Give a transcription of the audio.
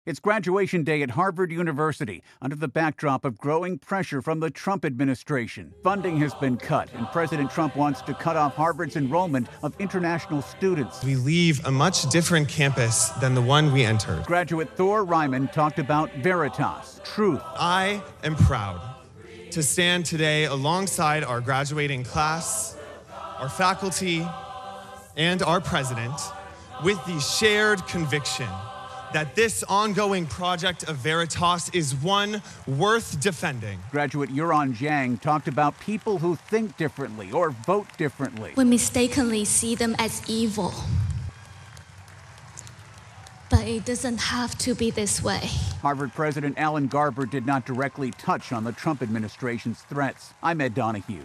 It's graduation day at Harvard University under the backdrop of growing pressure from the Trump administration. Funding has been cut, and President Trump wants to cut off Harvard's enrollment of international students. We leave a much different campus than the one we entered. Graduate Thor Ryman talked about Veritas, truth. I am proud to stand today alongside our graduating class, our faculty, and our president with the shared conviction that this ongoing project of Veritas is one worth defending. Graduate Yuron Zhang talked about people who think differently or vote differently. We mistakenly see them as evil. But it doesn't have to be this way. Harvard President Alan Garber did not directly touch on the Trump administration's threats. I'm Ed Donahue.